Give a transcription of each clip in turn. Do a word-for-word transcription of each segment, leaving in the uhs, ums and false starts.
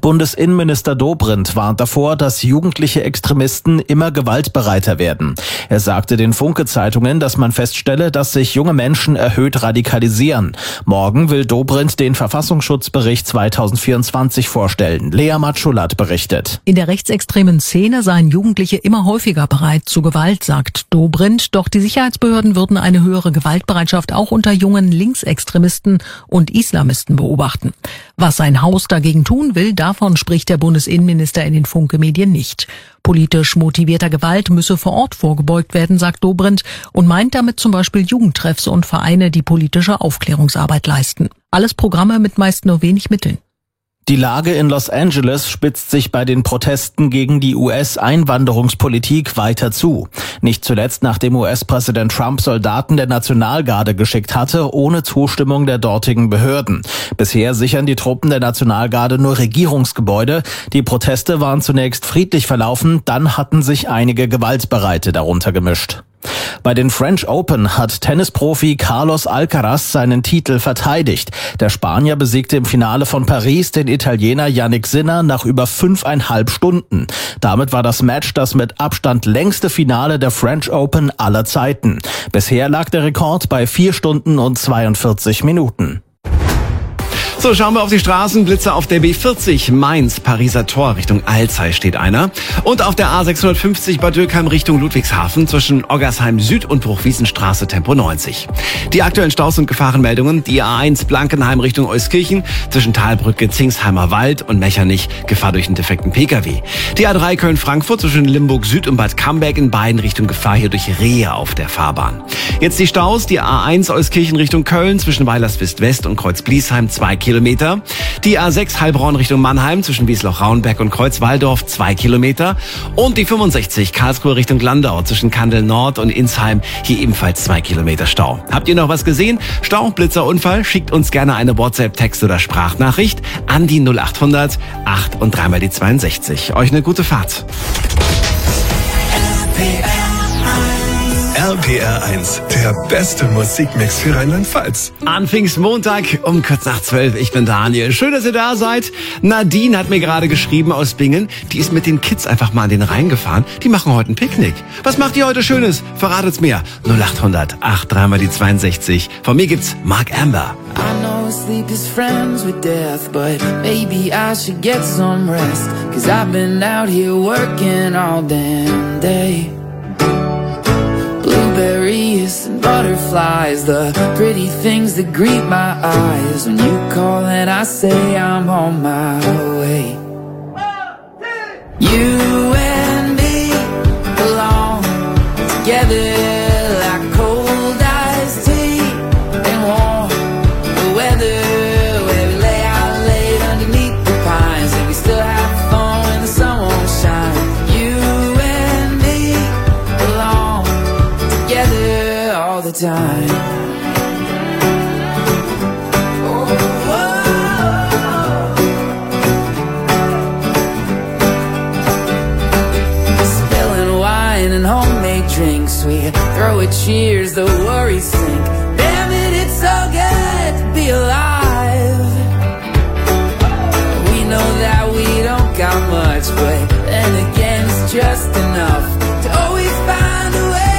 Bundesinnenminister Dobrindt warnt davor, dass jugendliche Extremisten immer gewaltbereiter werden. Er sagte den Funke-Zeitungen, dass man feststelle, dass sich junge Menschen erhöht radikalisieren. Morgen will Dobrindt den Verfassungsschutzbericht zweitausendvierundzwanzig vorstellen. Lea Matschulat berichtet. In der rechtsextremen Szene seien Jugendliche immer häufiger bereit zu Gewalt, sagt Dobrindt. Doch die Sicherheitsbehörden würden eine höhere Gewaltbereitschaft auch unter jungen Linksextremisten und Islamisten beobachten. Was sein Haus dagegen tun will, davon spricht der Bundesinnenminister in den Funke-Medien nicht. Politisch motivierter Gewalt müsse vor Ort vorgebeugt werden, sagt Dobrindt, und meint damit zum Beispiel Jugendtreffs und Vereine, die politische Aufklärungsarbeit leisten. Alles Programme mit meist nur wenig Mitteln. Die Lage in Los Angeles spitzt sich bei den Protesten gegen die U S-Einwanderungspolitik weiter zu. Nicht zuletzt, nachdem U S-Präsident Trump Soldaten der Nationalgarde geschickt hatte, ohne Zustimmung der dortigen Behörden. Bisher sichern die Truppen der Nationalgarde nur Regierungsgebäude. Die Proteste waren zunächst friedlich verlaufen, dann hatten sich einige Gewaltbereite darunter gemischt. Bei den French Open hat Tennisprofi Carlos Alcaraz seinen Titel verteidigt. Der Spanier besiegte im Finale von Paris den Italiener Jannik Sinner nach über fünfeinhalb Stunden. Damit war das Match das mit Abstand längste Finale der French Open aller Zeiten. Bisher lag der Rekord bei vier Stunden und zweiundvierzig Minuten. So, schauen wir auf die Straßen. Blitzer auf der B vierzig Mainz, Pariser Tor Richtung Alzey steht einer. Und auf der A sechshundertfünfzig Bad Dürkheim Richtung Ludwigshafen zwischen Oggersheim Süd und Bruchwiesenstraße Tempo neunzig. Die aktuellen Staus und Gefahrenmeldungen. Die A eins Blankenheim Richtung Euskirchen zwischen Talbrücke, Zingsheimer Wald und Mechernich. Gefahr durch einen defekten Pkw. Die A drei Köln-Frankfurt zwischen Limburg Süd und Bad Camberg in beiden Richtungen Gefahr hier durch Rehe auf der Fahrbahn. Jetzt die Staus. Die A eins Euskirchen Richtung Köln zwischen Weilerswist West und Kreuz-Bliesheim zwei Kilometer. Die A sechs Heilbronn Richtung Mannheim zwischen Wiesloch-Rauenberg und Kreuz-Walldorf zwei Kilometer. Und die fünfundsechzig Karlsruhe Richtung Landau zwischen Kandel Nord und Insheim hier ebenfalls zwei Kilometer Stau. Habt ihr noch was gesehen? Stau, Blitzer, Unfall? Schickt uns gerne eine WhatsApp, Text oder Sprachnachricht an die null achthundert acht und dreimal die zweiundsechzig. Euch eine gute Fahrt. R P R eins, der beste Musikmix für Rheinland-Pfalz. An Pfingstmontag um kurz nach zwölf. Ich bin Daniel. Schön, dass ihr da seid. Nadine hat mir gerade geschrieben aus Bingen. Die ist mit den Kids einfach mal an den Rhein gefahren. Die machen heute ein Picknick. Was macht ihr heute Schönes? Verratet's mir. null achthundert acht dreimal die zweiundsechzig. Von mir gibt's Mark Amber. I know sleep is friends with death, but maybe I should get some rest. Cause I've been out here working all damn day. Blueberries and butterflies, the pretty things that greet my eyes. When you call and I say I'm on my way. You and me belong together like cold iced tea and warm the weather. Where we lay out late underneath the pines and we still have fun when the sun won't shine. You and me belong together all the time. Spilling wine and homemade drinks, we throw a cheers, the worries sink. Damn it, it's so good to be alive. We know that we don't got much, but then again it's just enough to always find a way.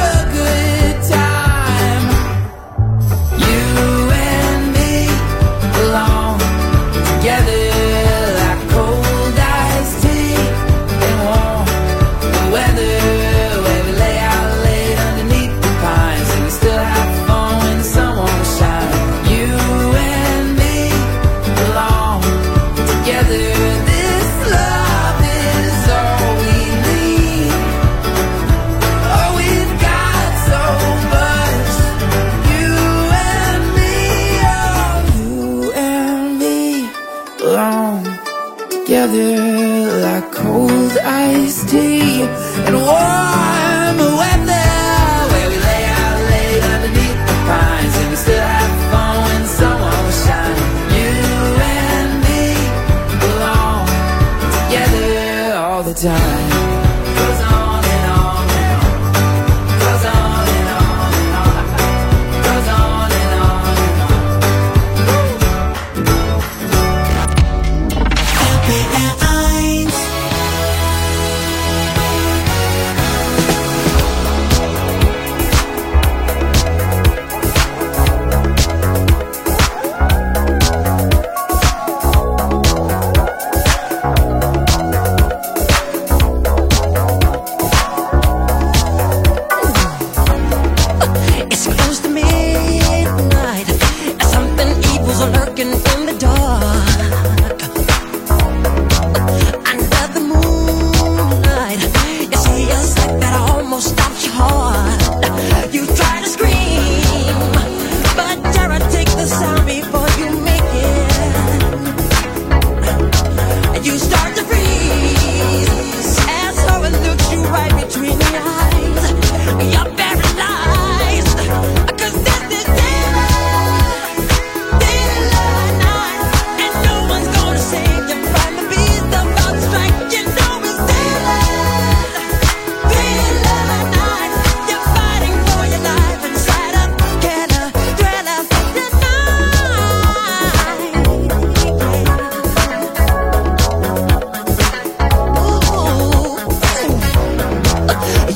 Together like cold iced tea and warm weather, where we lay out late underneath the pines and we still have fun when the sun won't shine. You and me belong together all the time. Goes on and on and on, goes on and on and on, goes on and on and on.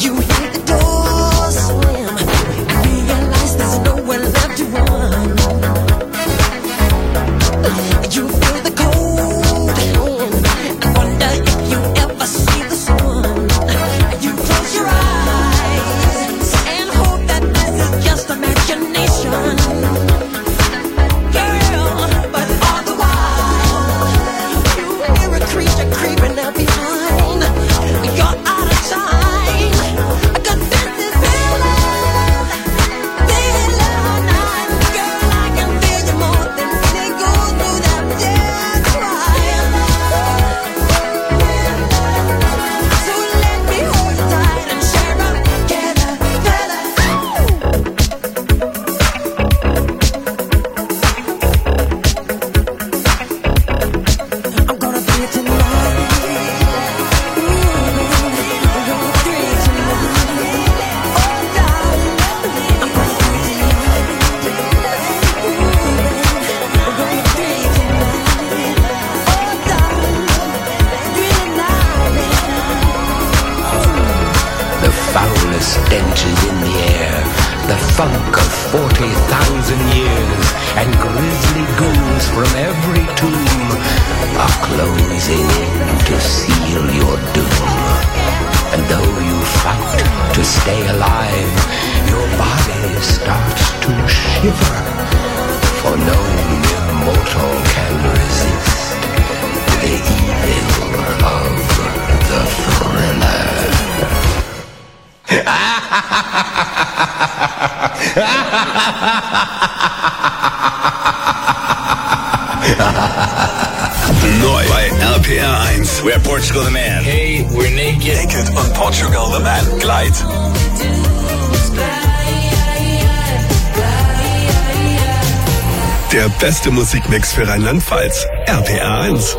stenches in the air, the funk of forty thousand years, and grisly ghouls from every tomb are closing in to seal your doom. And though you fight to stay alive, your body starts to shiver, for no mortal can resist the evil of the thriller. Neu bei R P R eins. We're Portugal the Man. Hey, we're naked. Naked und Portugal the Man. Gleit. Der beste Musikmix für Rheinland-Pfalz. R P R eins.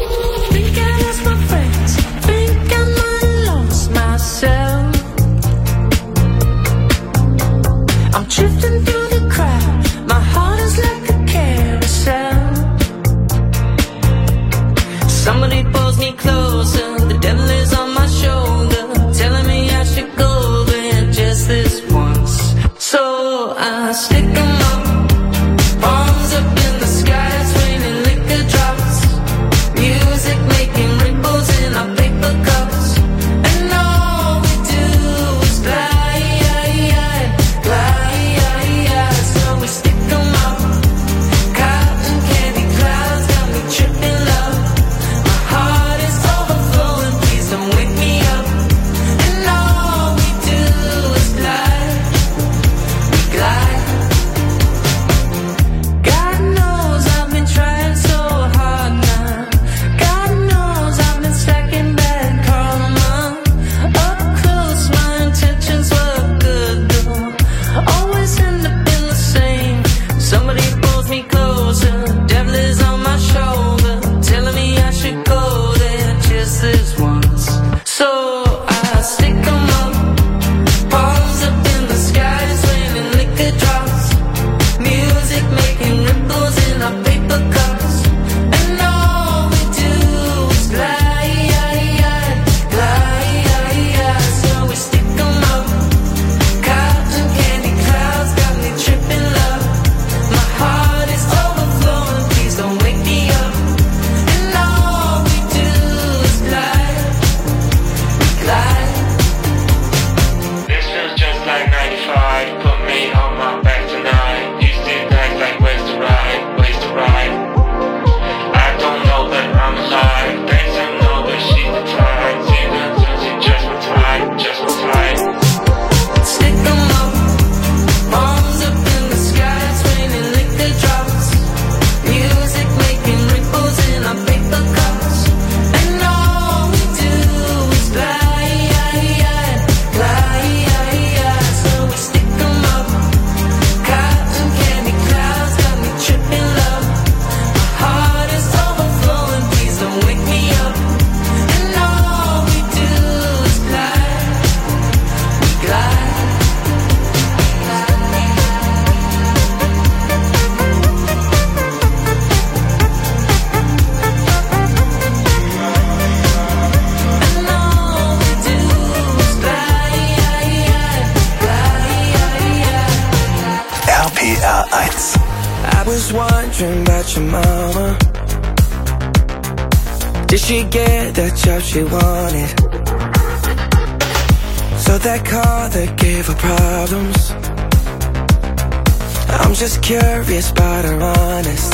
Somebody pulls me closer, the devil is on my shoulder, telling me I should go there just this once. So I stick 'em up, palms up in the sky, it's raining liquor drops, music making ripples in our paper cups, and all we do is glide, glide, so we stick 'em up, cotton candy clouds got me tripping love. Wake me up, and all we do is fly. I was wondering about your mama. Did she get that job she wanted? So that car that gave her problems. I'm just curious about her honest.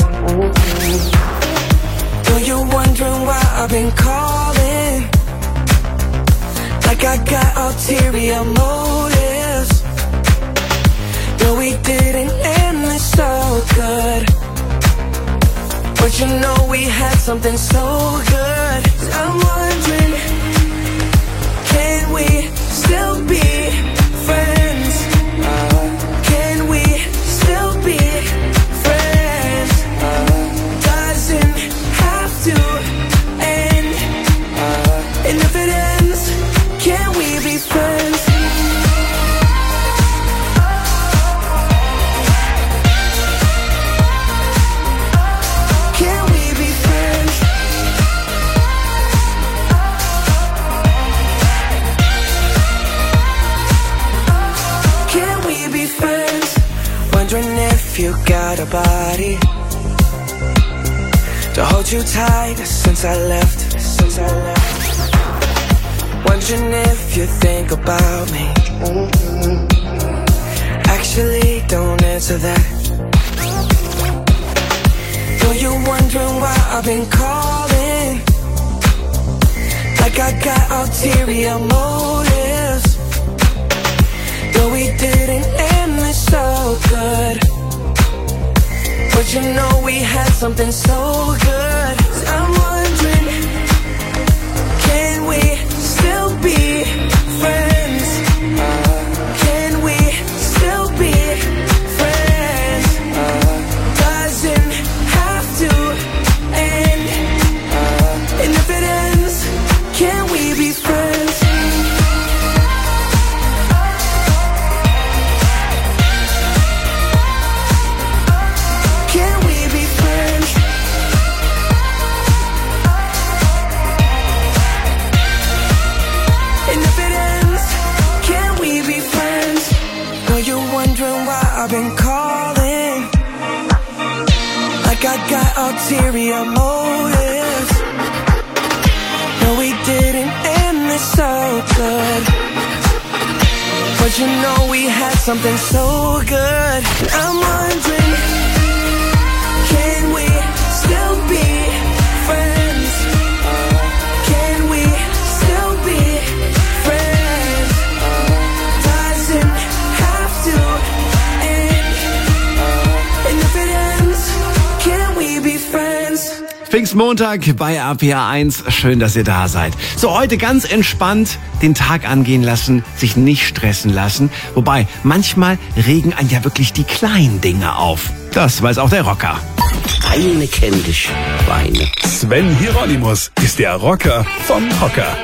Though you're wondering why I've been calling, like I got ulterior motives. No, we didn't end this so good, but you know we had something so good. I'm wondering, can we still be friends? Can we still be friends? Doesn't have to end. And if it ends, can we be friends? Can we be friends? Can we be friends? Wondering if you got a body to hold you tight since I left, since I left. Wondering if you think about me. Actually, don't answer that. Though you're wondering why I've been calling, like I got ulterior motives. Though we didn't end this so good, but you know we had something so good. I'm wondering, can we still be friends? Can we still be friends? Doesn't have to end. And if it ends, can we be friends? Can we be friends? And if it ends, can we be friends? Know you're wondering why I've been calling, like I got ulterior motives. No, we didn't end this so good, but you know we had something so good. I'm wondering, can we still be friends? Can we still be friends? Doesn't have to end. And if it ends, can we be friends? Pfingstmontag bei R P R eins. Schön, dass ihr da seid. So, heute ganz entspannt den Tag angehen lassen, sich nicht stressen lassen. Wobei, manchmal regen einen ja wirklich die kleinen Dinge auf. Das weiß auch der Rocker. Eine kennt dich, Weine. Sven Hieronymus ist der Rocker vom Hocker.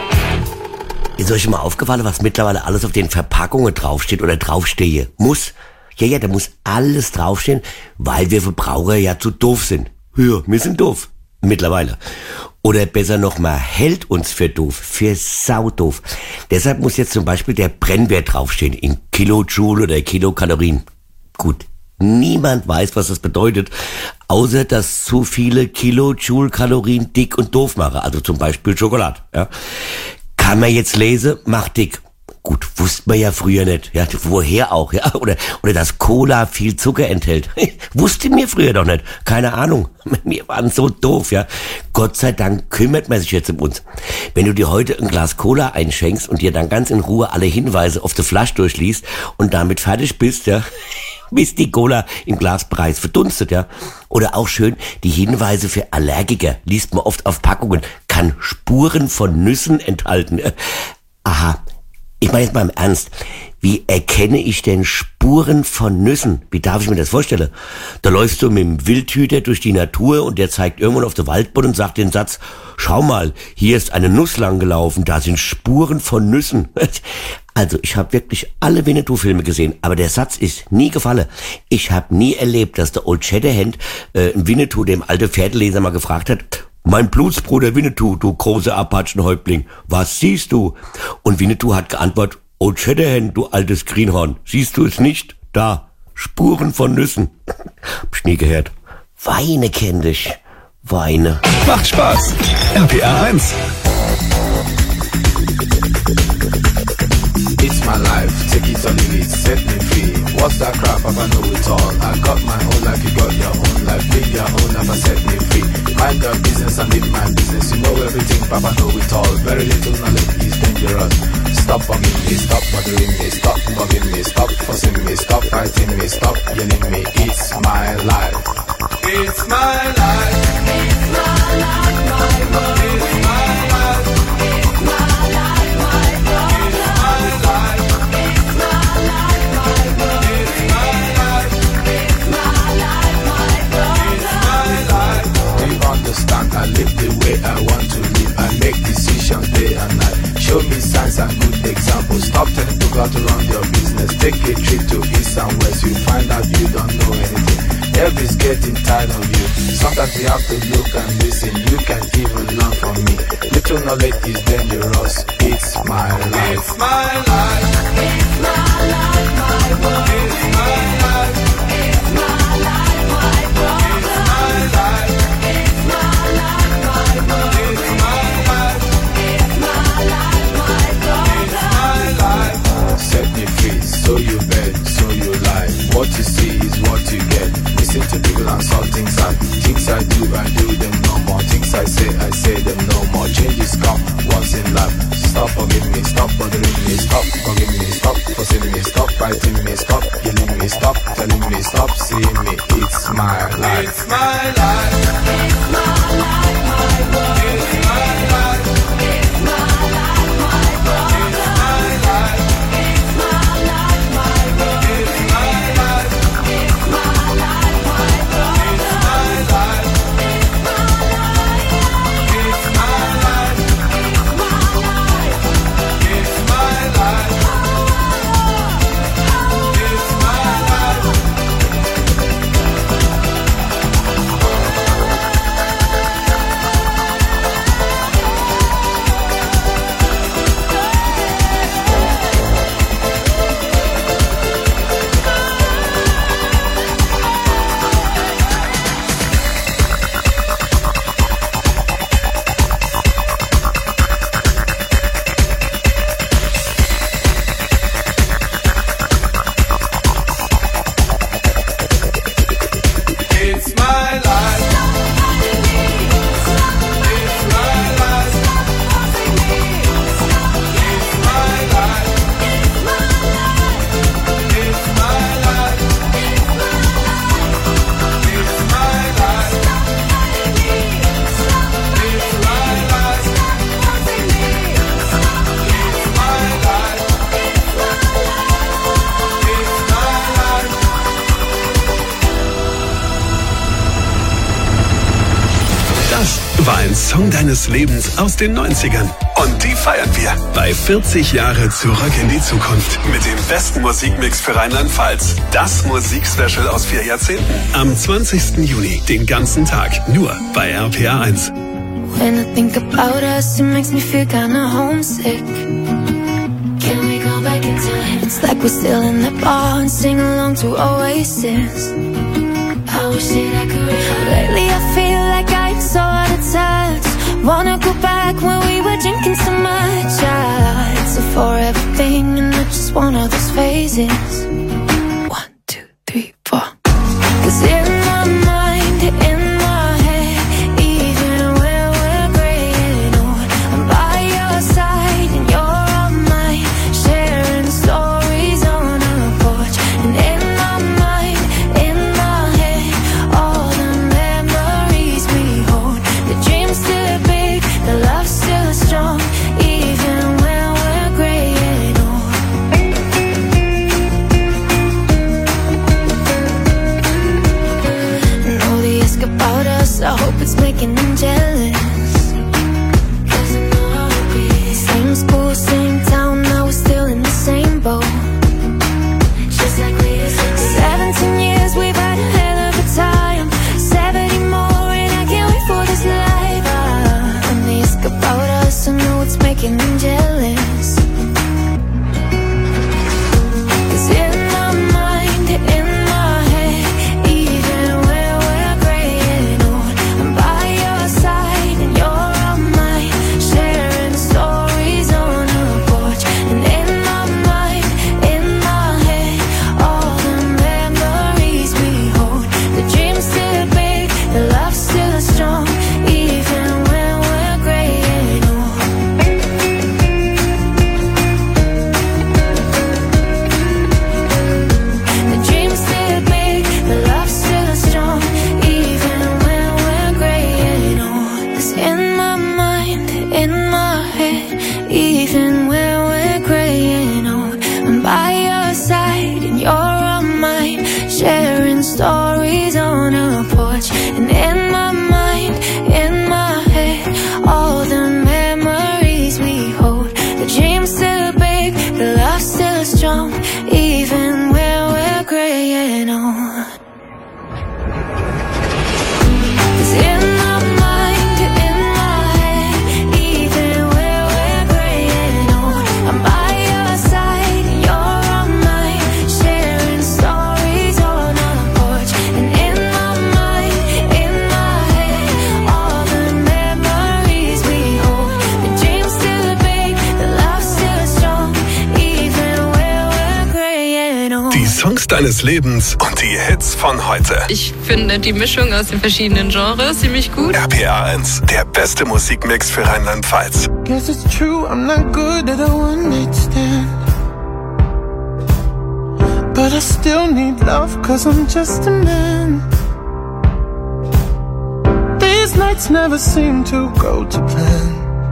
Ist euch mal aufgefallen, was mittlerweile alles auf den Verpackungen draufsteht oder draufstehe? Muss. Ja, ja, da muss alles draufstehen, weil wir Verbraucher ja zu doof sind. Ja, wir sind doof. Mittlerweile. Oder besser noch mal, hält uns für doof, für saudoof. Deshalb muss jetzt zum Beispiel der Brennwert draufstehen, in Kilojoule oder Kilokalorien. Gut, niemand weiß, was das bedeutet, außer dass zu viele Kilojoule Kalorien dick und doof machen, also zum Beispiel Schokolade. Ja. Kann man jetzt lesen, macht dick. Gut, wusste man ja früher nicht. Ja, woher auch, ja? Oder, oder dass Cola viel Zucker enthält. Wusste mir früher doch nicht. Keine Ahnung. Wir waren so doof, ja. Gott sei Dank kümmert man sich jetzt um uns. Wenn du dir heute ein Glas Cola einschenkst und dir dann ganz in Ruhe alle Hinweise auf die Flasche durchliest und damit fertig bist, ja, bis die Cola im Glas bereits verdunstet, ja. Oder auch schön, die Hinweise für Allergiker, liest man oft auf Packungen, kann Spuren von Nüssen enthalten. Aha. Ich meine jetzt mal im Ernst, wie erkenne ich denn Spuren von Nüssen? Wie darf ich mir das vorstellen? Da läufst du mit dem Wildhüter durch die Natur und der zeigt irgendwann auf den Waldboden und sagt den Satz, schau mal, hier ist eine Nuss lang gelaufen, da sind Spuren von Nüssen. Also ich habe wirklich alle Winnetou-Filme gesehen, aber der Satz ist nie gefallen. Ich habe nie erlebt, dass der Old Shatterhand äh, Winnetou, dem alten Pferdeleser, mal gefragt hat, mein Blutsbruder Winnetou, du großer Apachenhäuptling, was siehst du? Und Winnetou hat geantwortet, Old Shatterhand, du altes Greenhorn, siehst du es nicht? Da, Spuren von Nüssen. Hab ich nie gehört. Weine kenn dich. Weine. Macht Spaß. R P R eins. It's my life, take it or leave it, set me free. What's that crap? I know it all. I got my own life, you got your own life. Live your own life and set me free. Mind your business and live my business. You know everything, Papa know it all. Very little knowledge is dangerous. Stop bugging me, stop bothering me, stop bugging me, stop fussing me, stop fighting me, stop yelling me. It's my life. It's my life. It's my life, my world. It's my life. It's my life, my world. Understand, I live the way I want to live. I make decisions day and night. Show me signs and good examples. Stop telling people how to run your business. Take a trip to east and west. You find out you don't know anything. Everybody's getting tired of you. Sometimes you have to look and listen. You can even learn from me. Little knowledge is dangerous. It's my life. It's my life. It's my life, my world. It's my life. It's my life, my world. It's my life. Set me free, so you bet, so you lie. What you see is what you get. Listen to people and saw things I Things I do, I do them no more. Things I say, I say them no more. Changes come once in life. Stop forgiving me, stop bothering me, stop forgiving me, stop fussing me, stop fighting me, stop yelling me, stop telling me, stop seeing me. It's my life. It's my life. It's my life, my world. It's my life. It's my life, my world. It's my life. It's my life, my world. It's my life. It's my life, my world. It's my life. It's my life. It's my life. It's my life. It's my life. It's my life. It's my life. It's my life. It's my life. It's my life. It's my life. It's my life. It's my life. Das war ein Song deines Lebens aus den neunzigern. Und die feiern wir bei vierzig Jahre zurück in die Zukunft mit dem besten Musikmix für Rheinland-Pfalz. Das Musikspecial aus vier Jahrzehnten. Am zwanzigsten Juni, den ganzen Tag, nur bei R P R eins. When I think about us, it makes me feel kinda homesick. Can we go back in time? It's like we're still in the bar and sing along to Oasis. I wish that I could. Lately I feel like I'm so out of touch. Wanna go back when we were drinking so much. Yeah, it's a forever thing and I just want all those phases. One, two, three, four. 'Cause in my mind, in my head, even when we're graying old, I'm by your side and you're on mine, sharing stories on our porch. And in my mind, in my head, all the memories we hold. The dream's still big, the love's still strong, even when we're graying old. your side and you're on mine, sharing stories on a porch. And in my mind, in my head, all the memories we hold. The dream's still big, the love's still strong, even when we're graying old. Songs deines Lebens und die Hits von heute. Ich finde die Mischung aus den verschiedenen Genres ziemlich gut. R P R eins, der beste Musikmix für Rheinland-Pfalz. Guess it's true, I'm not good at a one-night stand, but I still need love, cause I'm just a man. These nights never seem to go to plan.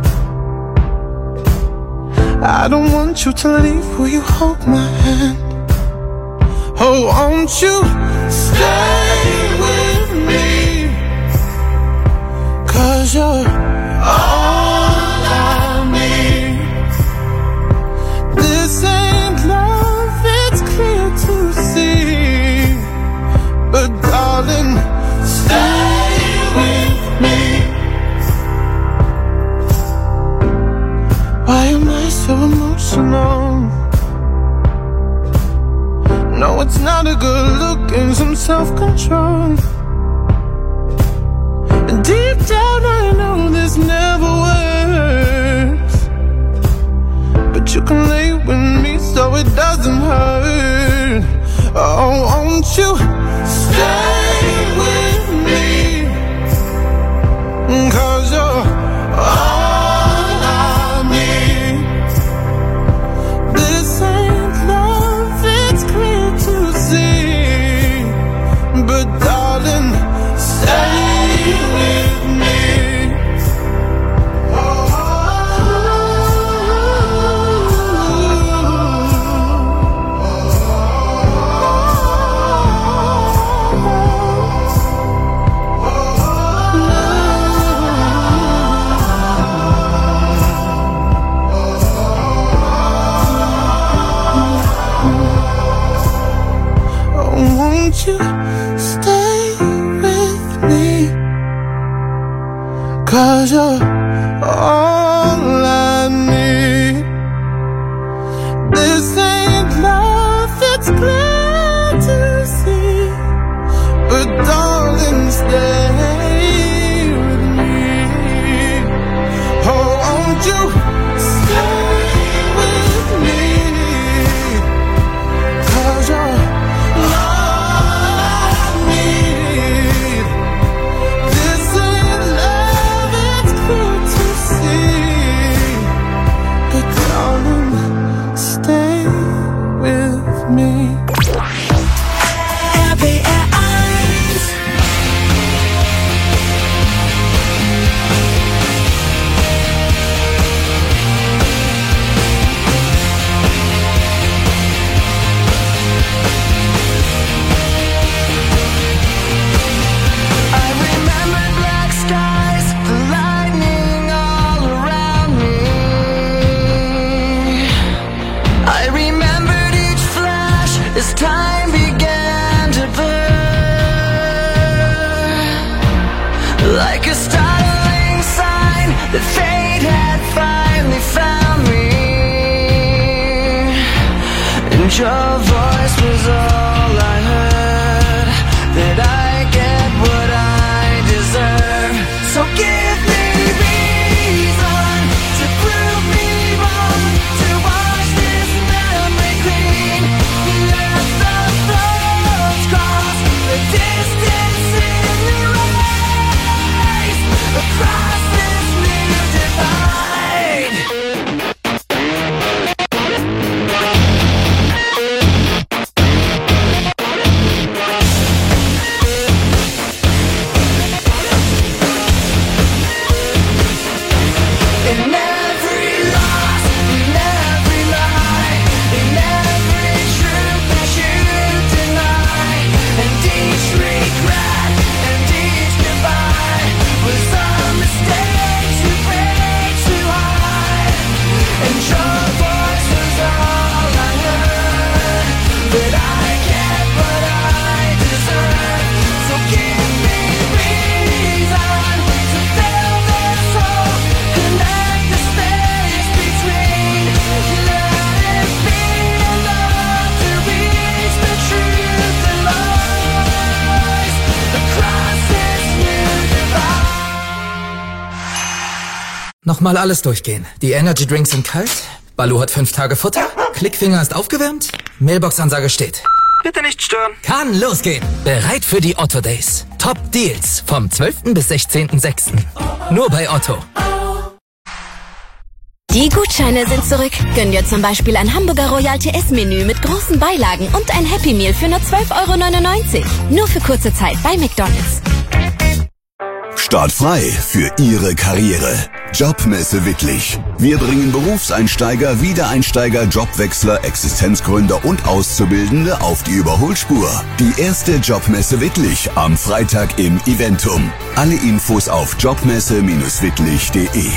I don't want you to leave, will you hold my hand? Oh, won't you stay with me? Cause you're all I need. This ain't love, it's clear to see. But darling, stay with me. Why am I so emotional? No, it's not a good look and some self-control. And deep down I know this never works, but you can lay with me so it doesn't hurt. Oh, won't you stay with me? Cause you're all I need. This ain't love, it's clear to see. But darling, stay with me. Won't you stay with me? Cause you're all I need. This ain't love, it's clear to see. But darling, stay with me. Oh, won't you stay with me? Cause you're me. As time began to burn, like a startling sign that fate had finally found me, and your voice was all I heard, that I get what I deserve. So give me reason to prove me wrong, to wash this memory clean. Let the thoughts cross the distance in the race across this new divide. Nochmal alles durchgehen. Die Energy Drinks sind kalt, Balu hat fünf Tage Futter, Klickfinger ist aufgewärmt, Mailbox-Ansage steht. Bitte nicht stören. Kann losgehen. Bereit für die Otto Days. Top Deals vom zwölften bis sechzehnten sechsten Nur bei Otto. Die Gutscheine sind zurück. Gönn dir zum Beispiel ein Hamburger Royal T S-Menü mit großen Beilagen und ein Happy Meal für nur zwölf Euro neunundneunzig. Nur für kurze Zeit bei McDonald's. Startfrei für Ihre Karriere. Jobmesse Wittlich. Wir bringen Berufseinsteiger, Wiedereinsteiger, Jobwechsler, Existenzgründer und Auszubildende auf die Überholspur. Die erste Jobmesse Wittlich am Freitag im Eventum. Alle Infos auf jobmesse Bindestrich wittlich punkt de.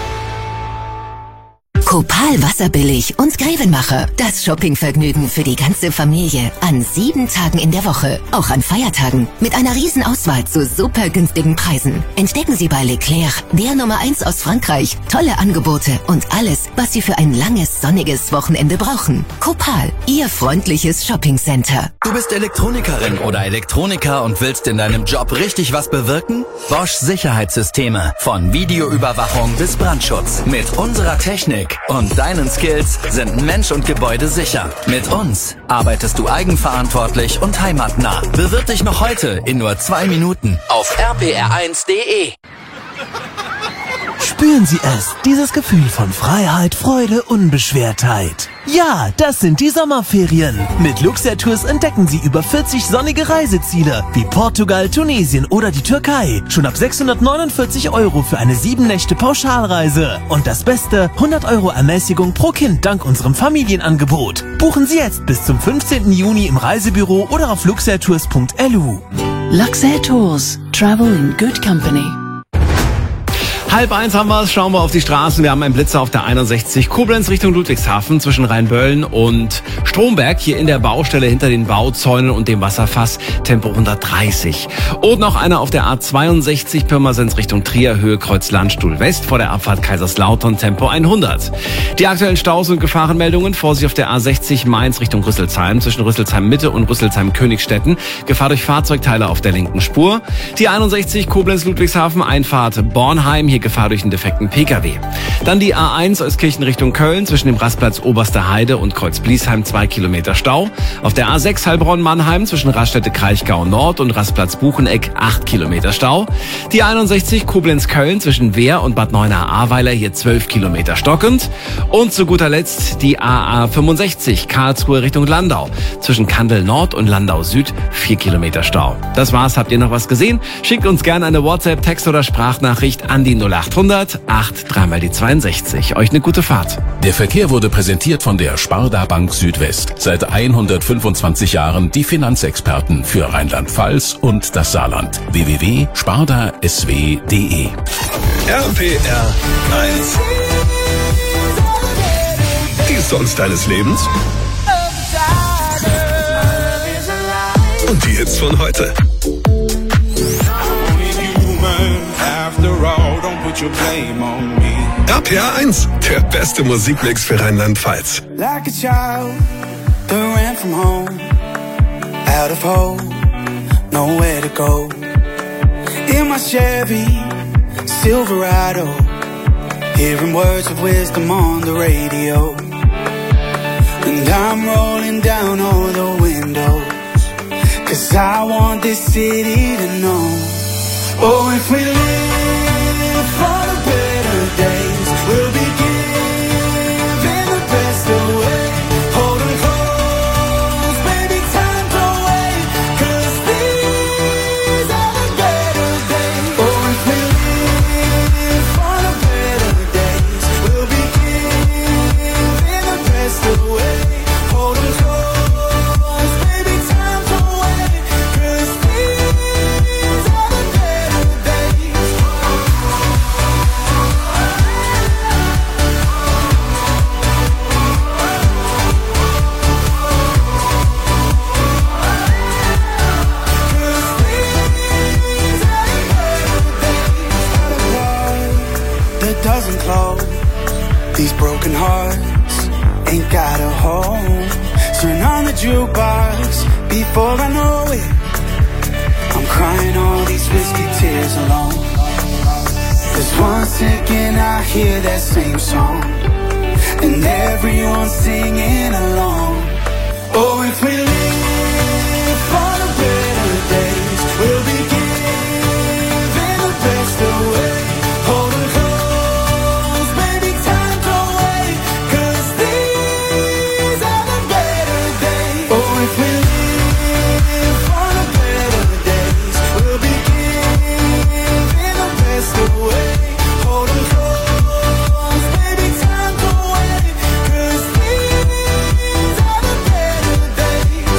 Copal Wasserbillig und Grevenmacher. Das Shoppingvergnügen für die ganze Familie. An sieben Tagen in der Woche. Auch an Feiertagen. Mit einer Riesenauswahl zu super günstigen Preisen. Entdecken Sie bei Leclerc, der Nummer eins aus Frankreich, tolle Angebote und alles, was Sie für ein langes, sonniges Wochenende brauchen. Copal, Ihr freundliches Shoppingcenter. Du bist Elektronikerin oder Elektroniker und willst in deinem Job richtig was bewirken? Bosch Sicherheitssysteme. Von Videoüberwachung bis Brandschutz. Mit unserer Technik und deinen Skills sind Mensch und Gebäude sicher. Mit uns arbeitest du eigenverantwortlich und heimatnah. Bewirb dich noch heute in nur zwei Minuten auf r p r eins punkt de. Spüren Sie es, dieses Gefühl von Freiheit, Freude, Unbeschwertheit. Ja, das sind die Sommerferien. Mit Luxair Tours entdecken Sie über vierzig sonnige Reiseziele wie Portugal, Tunesien oder die Türkei. Schon ab sechshundertneunundvierzig Euro für eine sieben Nächte Pauschalreise. Und das Beste, hundert Euro Ermäßigung pro Kind dank unserem Familienangebot. Buchen Sie jetzt bis zum fünfzehnten Juni im Reisebüro oder auf luxairtours punkt l u. Luxair Tours. Travel in good company. Halb eins haben wir es, schauen wir auf die Straßen. Wir haben einen Blitzer auf der einundsechzig Koblenz Richtung Ludwigshafen zwischen Rheinböllen und Stromberg. Hier in der Baustelle hinter den Bauzäunen und dem Wasserfass Tempo hundertdreißig. Und noch einer auf der A zweiundsechzig Pirmasens Richtung Trier Höhe Kreuz Landstuhl West vor der Abfahrt Kaiserslautern Tempo hundert. Die aktuellen Staus und Gefahrenmeldungen: Vorsicht auf der A sechzig Mainz Richtung Rüsselsheim zwischen Rüsselsheim Mitte und Rüsselsheim Königstetten. Gefahr durch Fahrzeugteile auf der linken Spur. Die einundsechzig Koblenz Ludwigshafen Einfahrt Bornheim. Hier Gefahr durch einen defekten P K W. Dann die A eins Euskirchen Richtung Köln zwischen dem Rastplatz Oberste Heide und Kreuz Bliesheim zwei Kilometer Stau. Auf der A sechs Heilbronn-Mannheim zwischen Raststätte Kraichgau Nord und Rastplatz Bucheneck acht Kilometer Stau. Die einundsechzig Koblenz-Köln zwischen Wehr und Bad Neuenahr-Ahrweiler hier zwölf Kilometer stockend. Und zu guter Letzt die A A fünfundsechzig Karlsruhe Richtung Landau zwischen Kandel Nord und Landau Süd vier Kilometer Stau. Das war's. Habt ihr noch was gesehen? Schickt uns gerne eine WhatsApp, Text oder Sprachnachricht an die null achthundert acht drei mal die zweiundsechzig. Euch eine gute Fahrt. Der Verkehr wurde präsentiert von der Sparda Bank Südwest. Seit hundertfünfundzwanzig Jahren die Finanzexperten für Rheinland-Pfalz und das Saarland. w w w punkt sparda s w punkt d e. R P R eins. Die Songs deines Lebens und die Hits von heute. R P R eins, der beste Musikmix für Rheinland-Pfalz. Like a child that ran from home, out of hope, nowhere to go. In my Chevy Silverado, hearing words of wisdom on the radio. And I'm rolling down all the windows, 'cause I want this city to know. Oh, if we live for the better days, we'll be giving the best away. Hold 'em close, baby, time to wait, 'cause these are the better days. Oh, if we live for the better days, we'll be giving the best away. Hold 'em close, baby, time to wait, 'cause these are the better days. That doesn't close. These broken hearts ain't got a home. Turn on the jukebox before I know it. I'm crying all these whiskey tears alone. 'Cause once again I hear that same song, and everyone's singing along. Oh, if we live for the better days, we'll be giving the best away. Hold 'em close, baby, time don't wait, 'cause these are the better days. Oh, if we live for the better days, we'll be giving the best away. Hold 'em close, baby, time don't wait, 'cause these are the better days.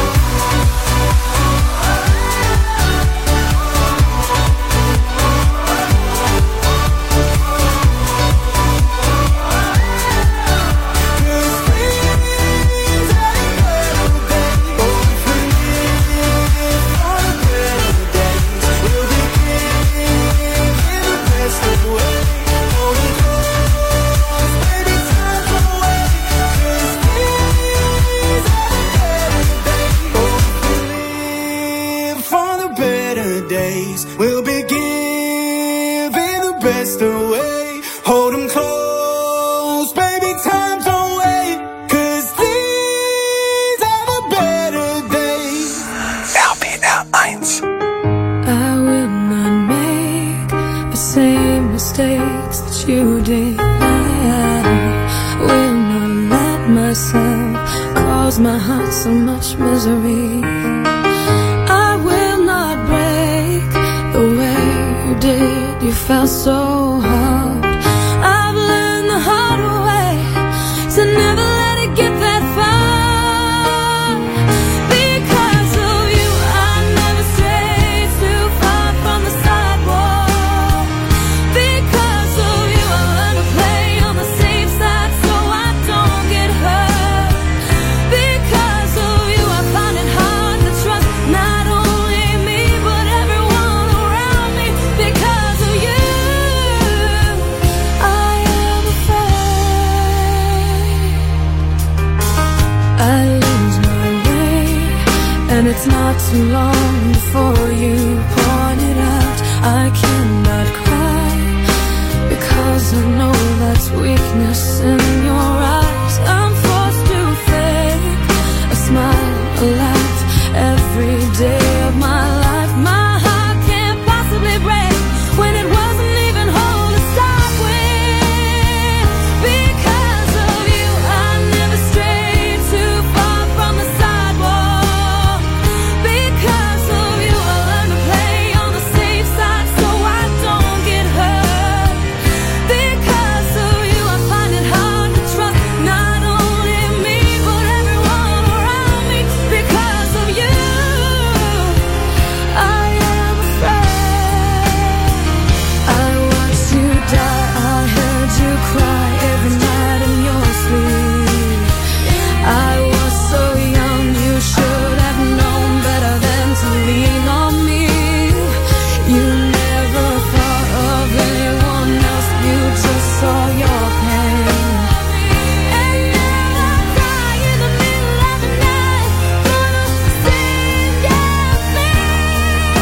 For the better days, we'll be giving the best away. Hold 'em close, baby, time don't wait, 'cause these are the better days. R P R eins. I will not make the same mistakes that you did. I will not let myself cause my heart so much misery. I will not break the way you did. You felt so hard. I've learned the hard way to never let it get that far. Because of you, I never strayed too far from the sidewalk. Because of you, I learned to play on the safe side so I don't get hurt. Because of you, I find it hard to trust not only me but everyone around me. Because of you, I am afraid I lose my way, and it's not too long before you point it out. I cannot cry because I know that's weakness in your eyes. I'm forced to fake a smile, a laugh every day of my life. My heart can't possibly break when it wasn't even whole to start with. Because of you, I never strayed too far from the sidewalk. Because of you, I learned to play on the safe side so I don't get hurt. Because of you, I find it hard to trust not only me but everyone around me. Because of you, I am afraid. I watched you die, I heard you cry every night in your sleep. I was so young, you should have known better than to lean on me. You never thought of anyone else, you just saw your pain. And now I cry in the middle of the night for the same damn thing.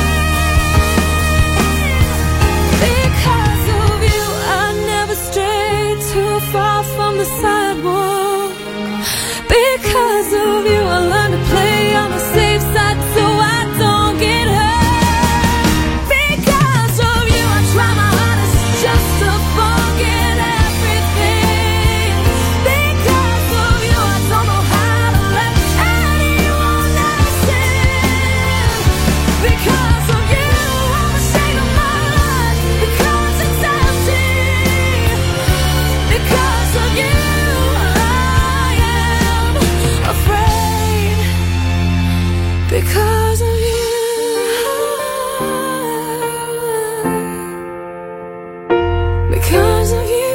Because of you, I never strayed too far from the sidewalk. Because of you, I learned to play on the safe side so I don't get hurt. Because of you, I try my hardest just to forget everything. Because of you, I don't know how to let anyone else in. Because of you, I'm ashamed of my life, because it's empty. Because of you, I am afraid. Because of you. Because of you.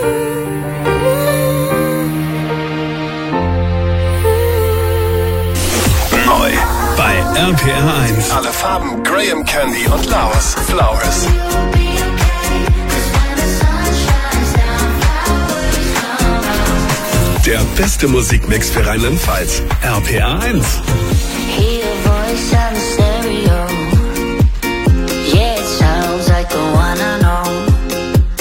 Neu bei R P R eins. Alle Farben Graham Candy und Laos Flowers. Der beste Musikmix für Rheinland-Pfalz. R P R eins. Hear your voice on the stereo. Yeah, it sounds like the one I know.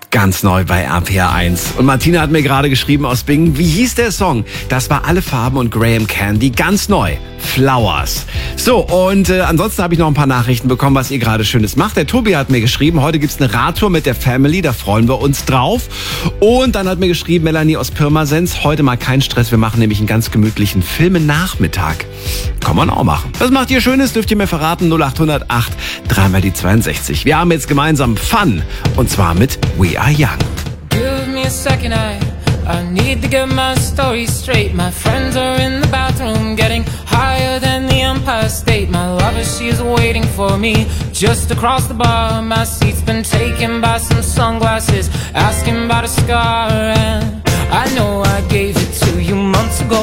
Ganz neu bei R P R eins. Und Martina hat mir gerade geschrieben aus Bingen, wie hieß der Song? Das war Alle Farben und Graham Candy, ganz neu. Flowers. So, und äh, ansonsten habe ich noch ein paar Nachrichten bekommen, was ihr gerade Schönes macht. Der Tobi hat mir geschrieben, heute gibt's eine Radtour mit der Family, da freuen wir uns drauf. Und dann hat mir geschrieben Melanie aus Pirmasens, heute mal kein Stress, wir machen nämlich einen ganz gemütlichen Filmenachmittag. Kann man auch machen. Was macht ihr Schönes, dürft ihr mir verraten, null acht null acht, drei mal die zweiundsechzig. Wir haben jetzt gemeinsam Fun, und zwar mit We Are Young. Give me a second, I, I need to get my story straight. My friends are in the bathroom getting higher than the Empire State. My lover, she is waiting for me just across the bar. My seat's been taken by some sunglasses, asking about a scar. And I know I gave it to you months ago.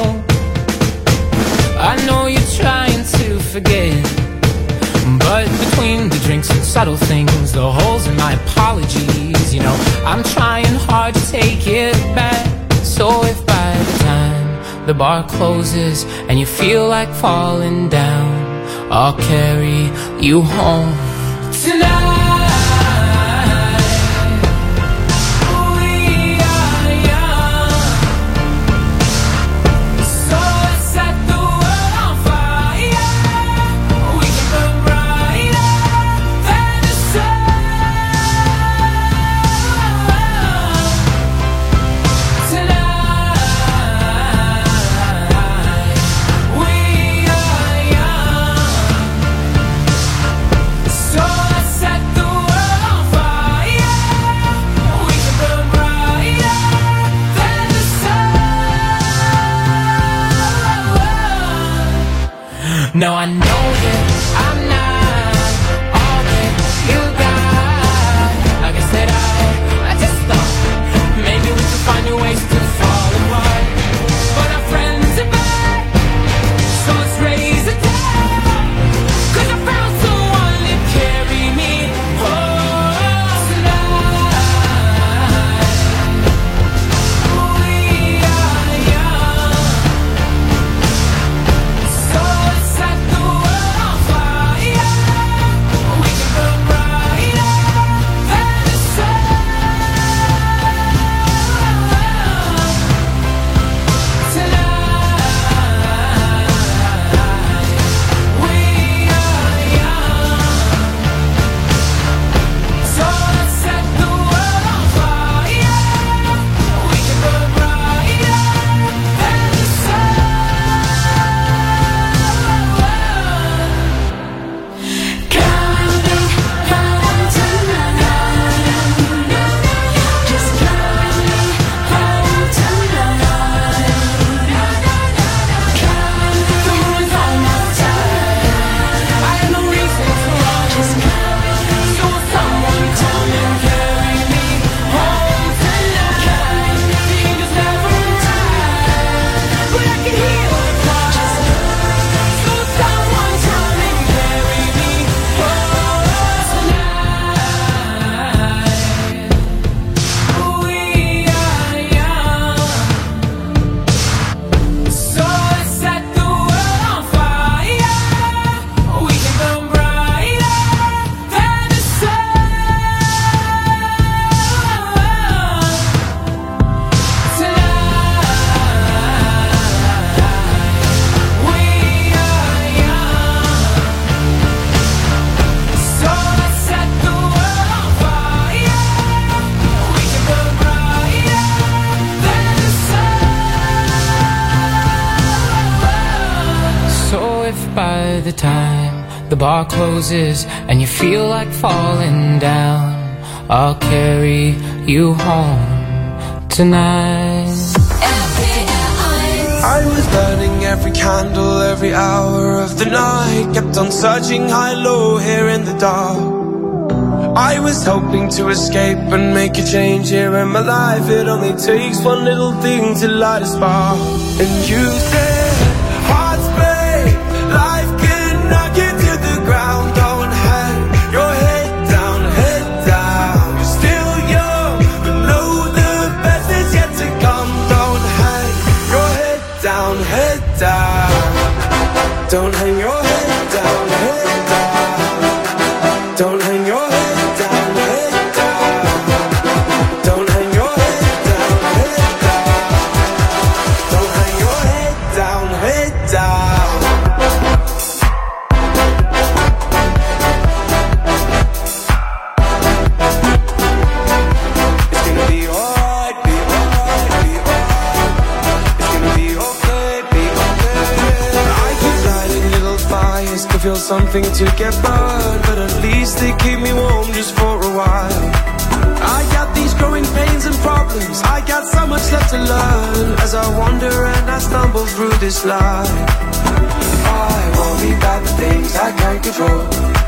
I know you're trying to forget, but between the drinks and subtle things, the holes in my apologies, you know, I'm trying hard to take it back. So if by the time the bar closes and you feel like falling down, I'll carry you home tonight. No, I know that I'm not all that you got. Like I said, I, I just thought maybe we could find new ways to fall apart. But our friends are back, so let's raise a town. Cause I found someone to carry me home tonight. We are young, so by the time the bar closes and you feel like falling down, I'll carry you home tonight. I was burning every candle, every hour of the night. Kept on searching high, low, here in the dark. I was hoping to escape and make a change here in my life. It only takes one little thing to light a spark. And you said, hearts break, life can knock you to the ground. Don't hang your head down, head down. You're still young, but know the best is yet to come. Don't hang your head down, head down. Don't hang your head down, head down. Don't hang your head down, head down. something to get burned, but at least they keep me warm just for a while. I got these growing pains and problems, I got so much left to learn, as I wander and I stumble through this life. I worry about the things I can't control.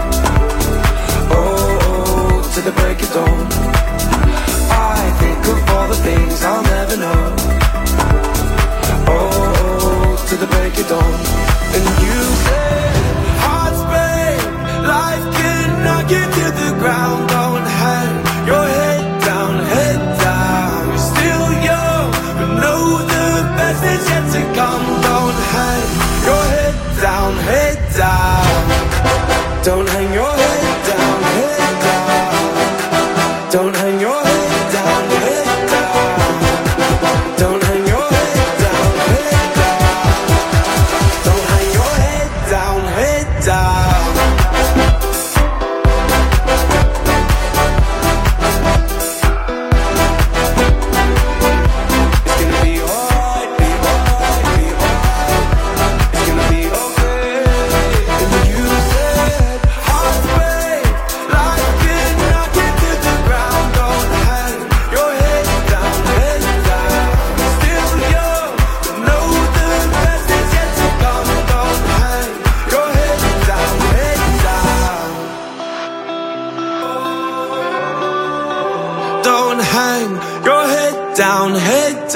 Oh, oh, to the break of dawn. I think of all the things I'll never know. Oh, oh, to the break of dawn. And you say, hearts break, life can knock you to the ground. Don't hang your head down, head down. You're still young, but know the best is yet to come. Don't hang your head down, head down. Don't hang your head down, head down. Don't hang your head down, head down. Don't hang your head down, head down. Don't hang your head down, head down. Down, head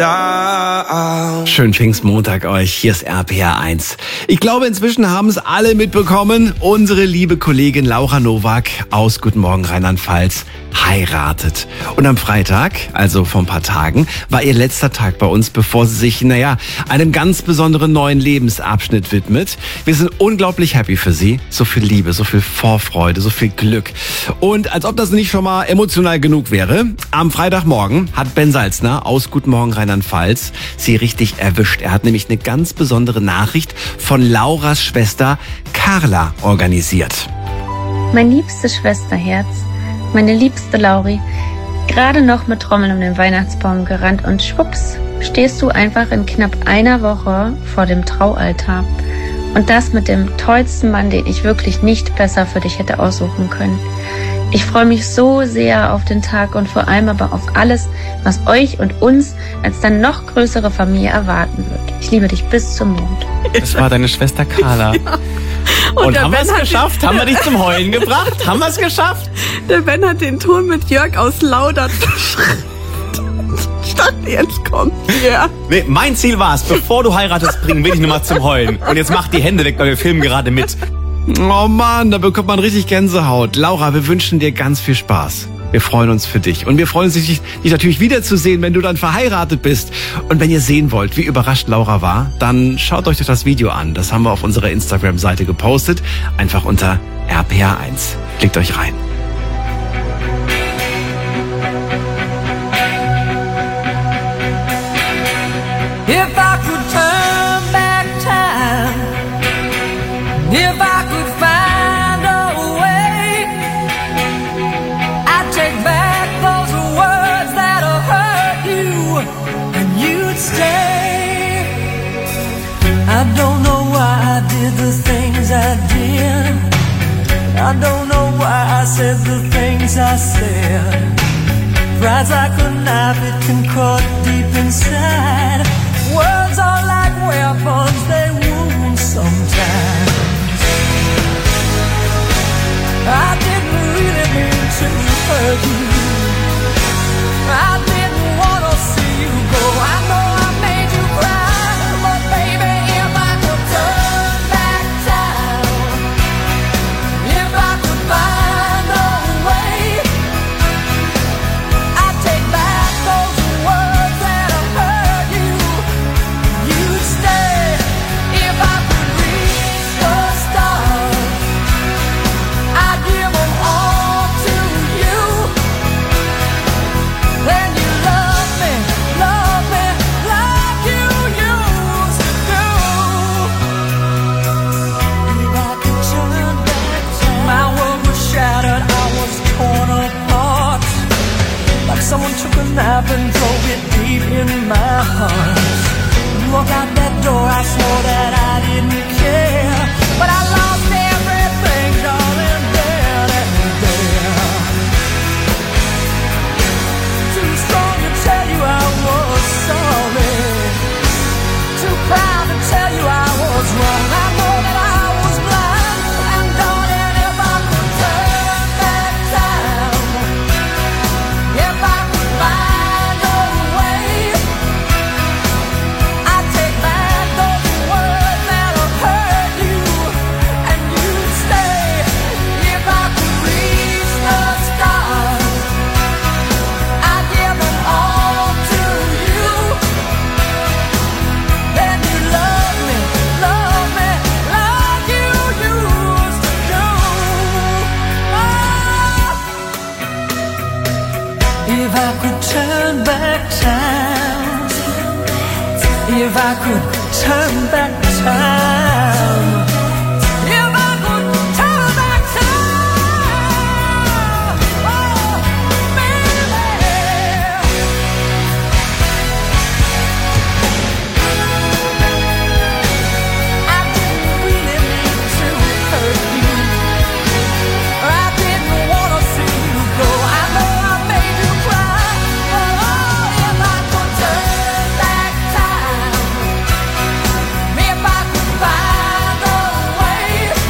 down. Schönen Pfingstmontag euch, hier ist R P R eins. Ich glaube, inzwischen haben es alle mitbekommen. Unsere liebe Kollegin Laura Nowak aus Guten Morgen Rheinland-Pfalz heiratet. Und am Freitag, also vor ein paar Tagen, war ihr letzter Tag bei uns, bevor sie sich, naja, einem ganz besonderen neuen Lebensabschnitt widmet. Wir sind unglaublich happy für sie. So viel Liebe, so viel Vorfreude, so viel Glück. Und als ob das nicht schon mal emotional genug wäre, am Freitagmorgen hat Ben Salzner aus Guten Morgen Rheinland-Pfalz sie richtig erwischt. Er hat nämlich eine ganz besondere Nachricht von Lauras Schwester Carla organisiert. Mein liebstes Schwesterherz, meine liebste Lauri, gerade noch mit Trommeln um den Weihnachtsbaum gerannt und schwupps, stehst du einfach in knapp einer Woche vor dem Traualtar. Und das mit dem tollsten Mann, den ich wirklich nicht besser für dich hätte aussuchen können. Ich freue mich so sehr auf den Tag und vor allem aber auf alles, was euch und uns als dann noch größere Familie erwarten wird. Ich liebe dich bis zum Mond. Das war deine Schwester Carla. Ja. Und, und haben wir Ben es geschafft? Den, haben wir dich zum Heulen gebracht? Haben wir es geschafft? Der Ben hat den Ton mit Jörg aus Laudert verschrieben. Ich dachte, jetzt kommt ja. Nee, mein Ziel war es, bevor du heiratest, bringen wir dich nochmal zum Heulen. Und jetzt mach die Hände weg, weil wir filmen gerade mit. Oh Mann, da bekommt man richtig Gänsehaut. Laura, wir wünschen dir ganz viel Spaß. Wir freuen uns für dich. Und wir freuen uns, dich, dich natürlich wiederzusehen, wenn du dann verheiratet bist. Und wenn ihr sehen wollt, wie überrascht Laura war, dann schaut euch doch das Video an. Das haben wir auf unserer Instagram-Seite gepostet. Einfach unter R P R eins. Klickt euch rein. If I could turn back time, if I could find a way, I'd take back those words that hurt you, and you'd stay. I don't know why I did the things I did. I don't know why I said the things I said. Pride's like a knife, it can cut deep inside. Words are like weapons, they wound sometimes. I didn't really mean to hurt you. I didn't want to see you go. I know I made you cry, but baby, if I could turn back time, if I could find a way, I'd take back those words that hurt you. You'd stay if I could reach the stars. I'd give them all to you. Then you love me, love me, like you used to do. If I could turn back time, my world was shattered, I was torn apart. Like someone took a knife and drove it deep in my heart. You walk out that door, I swore that I didn't care, but I lost everything. If I could turn back time, if I could turn back time, if I could turn back time, oh, baby. I didn't really mean to hurt you, or I didn't want to see you go. I know I made you cry, but oh, if I could turn back time, if I could find a way,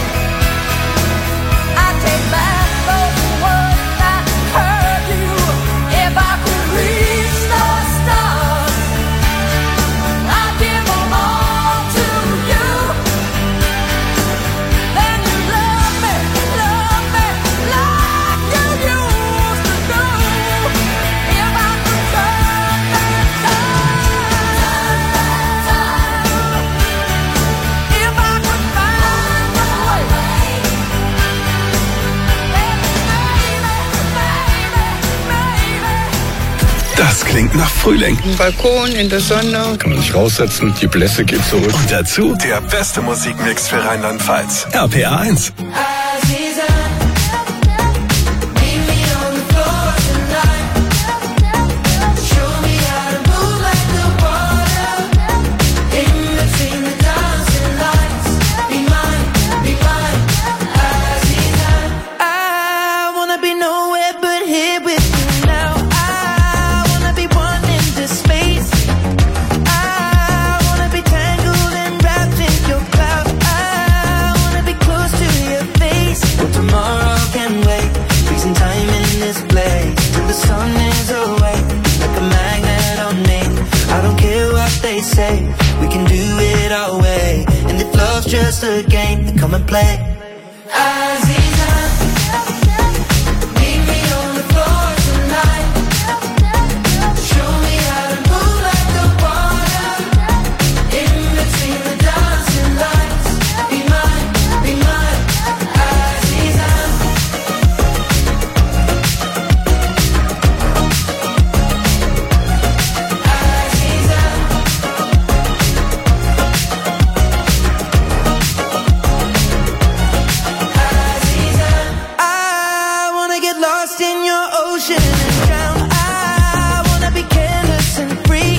I'd take back those words that hurt you. If I could reach the stars, I'd give them all to you. Then you love me, love me like you used to do. If I could turn back time, if I could find a way, Das klingt nach Frühling. Balkon in der Sonne. Kann man sich raussetzen, die Blässe geht zurück. Und dazu der beste Musikmix für Rheinland-Pfalz. R P R eins. I wanna be nowhere but here with you now. I wanna be one into space. I wanna be tangled and wrapped in your cloud. I wanna be close to your face. Well, tomorrow can wait. Freezing time in this place till the sun is away. Like a magnet on me. I don't care what they say. We can do it our way. And if love's just a game, then come and play. Aziza, meet me on the floor tonight. Show me how to move like the water. In between the dancing lights. Be mine, be mine, Aziza. Aziza. I wanna get lost in your ocean and drown. I wanna be careless and free.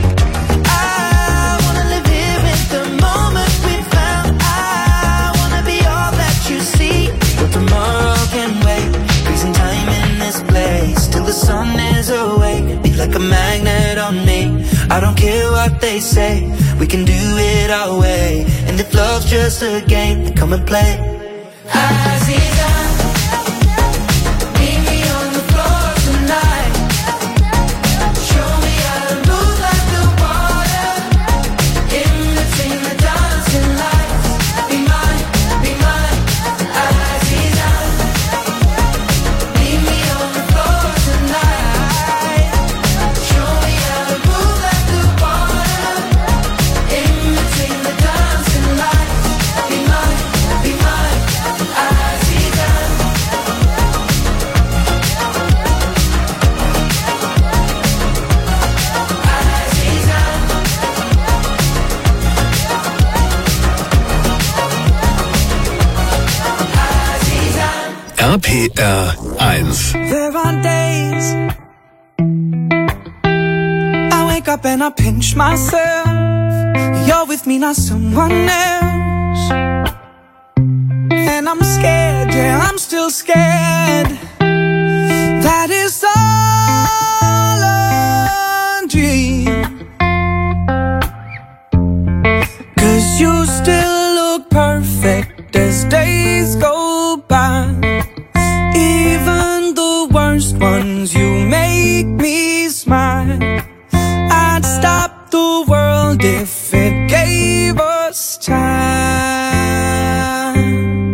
I wanna live here in the moment we found. I wanna be all that you see. But tomorrow can wait. Freezing time in this place till the sun is awake. Be like a magnet on me. I don't care what they say. We can do it our way. And if love's just a game, then come and play. Aziza, meet me on the floor tonight. Show me how to move like the water. In between the dancing lights. Be mine, be mine, Aziza. Meet me on the floor tonight. Show me how to move like the water. In between the dancing lights. Be mine, be mine, Aziza. R P R eins. There are days I wake up and I pinch myself. You're with me, not someone else. And I'm scared, yeah, I'm still scared. That is all a dream. 'Cause you still look perfect as days go by. Even the worst ones, you make me smile. I'd stop the world if it gave us time.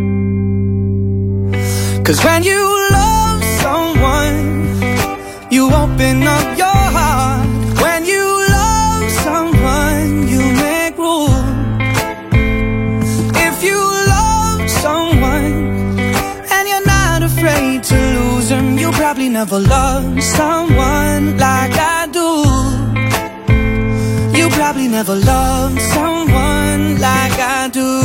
'Cause when you love someone, you open up your heart. When you love someone, you make room. If you love someone and you're not afraid to lose them, you'll probably never loved someone like I do. You probably never loved someone like I do.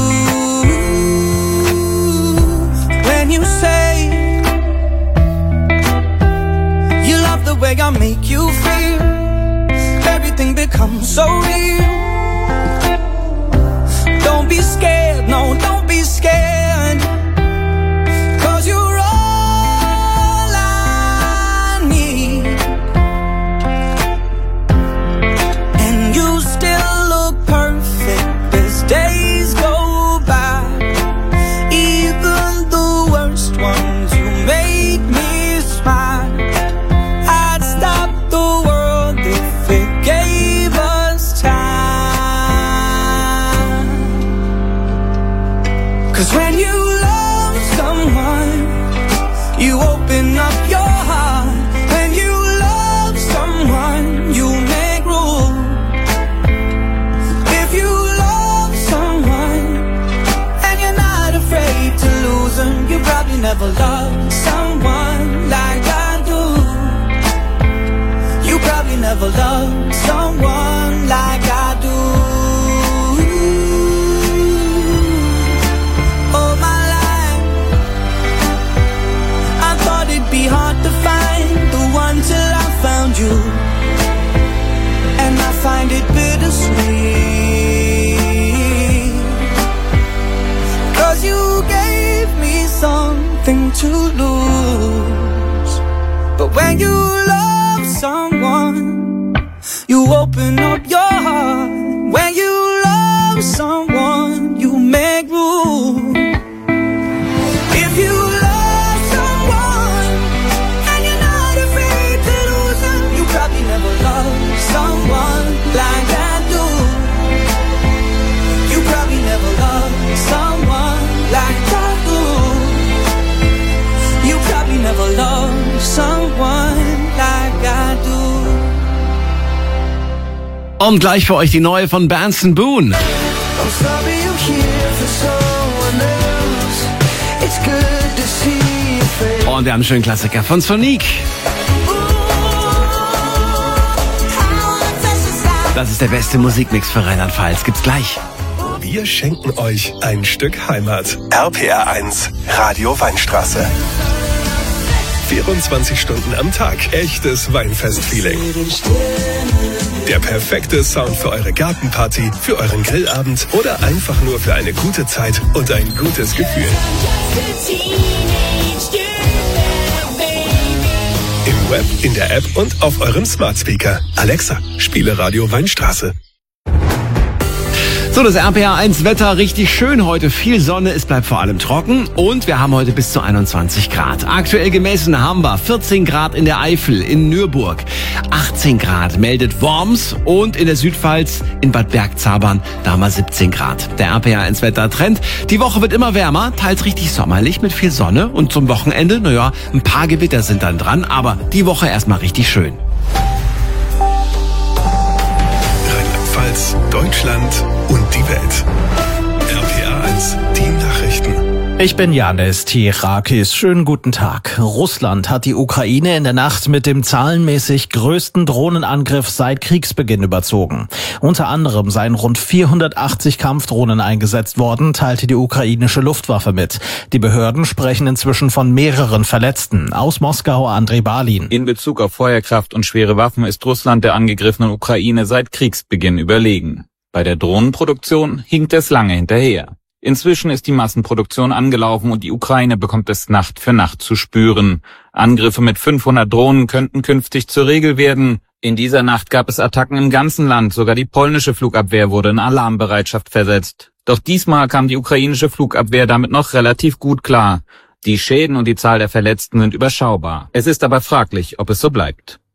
When you say you love the way I make you feel, everything becomes so real. Don't be scared, no, don't be scared, 'cause you're all I need. And you still look perfect as days go by. Even the worst ones, you make me smile. I'd stop the world if it gave us time. 'Cause when you love someone, you open up your heart. When you love someone, you make room. If you love someone and you're not afraid to lose them, you probably never loved someone like I do. You probably never loved someone like I do. All my life I thought it'd be hard to find the one till I found you. And I find it bittersweet, 'cause you gave me something to lose. But when you love someone, you open up your heart. When you love someone, you make room. If you love someone and you're not afraid to lose them, you probably never loved someone like I do. You probably never loved someone like I do. You probably never loved someone like I do. Und gleich für euch die neue von Benson Boone. I'm sorry you're here for someone else. It's good to see your face. Und wir haben einen schönen Klassiker von Sonique. Das ist der beste Musikmix für Rheinland-Pfalz. Gibt's gleich. Wir schenken euch ein Stück Heimat. R P R eins, Radio Weinstraße. vierundzwanzig Stunden am Tag. Echtes Weinfest-Feeling. Der perfekte Sound für eure Gartenparty, für euren Grillabend oder einfach nur für eine gute Zeit und ein gutes Gefühl. Im Web, in der App und auf eurem Smart Speaker. Alexa, spiele Radio Weinstraße. So, das R P R eins Wetter richtig schön heute. Viel Sonne, es bleibt vor allem trocken und wir haben heute bis zu einundzwanzig Grad. Aktuell gemessen haben wir vierzehn Grad in der Eifel, in Nürburg. achtzehn Grad meldet Worms und in der Südpfalz in Bad Bergzabern, da haben wir siebzehn Grad. Der R P R eins Wettertrend. Die Woche wird immer wärmer, teils richtig sommerlich mit viel Sonne und zum Wochenende, naja, ein paar Gewitter sind dann dran, aber die Woche erstmal richtig schön. Rheinland-Pfalz, Deutschland und die Welt. R P R eins, die Nachrichten. Ich bin Janis Tirakis. Schönen guten Tag. Russland hat die Ukraine in der Nacht mit dem zahlenmäßig größten Drohnenangriff seit Kriegsbeginn überzogen. Unter anderem seien rund vierhundertachtzig Kampfdrohnen eingesetzt worden, teilte die ukrainische Luftwaffe mit. Die Behörden sprechen inzwischen von mehreren Verletzten. Aus Moskau Andrei Balin. In Bezug auf Feuerkraft und schwere Waffen ist Russland der angegriffenen Ukraine seit Kriegsbeginn überlegen. Bei der Drohnenproduktion hinkt es lange hinterher. Inzwischen ist die Massenproduktion angelaufen und die Ukraine bekommt es Nacht für Nacht zu spüren. Angriffe mit fünfhundert Drohnen könnten künftig zur Regel werden. In dieser Nacht gab es Attacken im ganzen Land, sogar die polnische Flugabwehr wurde in Alarmbereitschaft versetzt. Doch diesmal kam die ukrainische Flugabwehr damit noch relativ gut klar. Die Schäden und die Zahl der Verletzten sind überschaubar. Es ist aber fraglich, ob es so bleibt.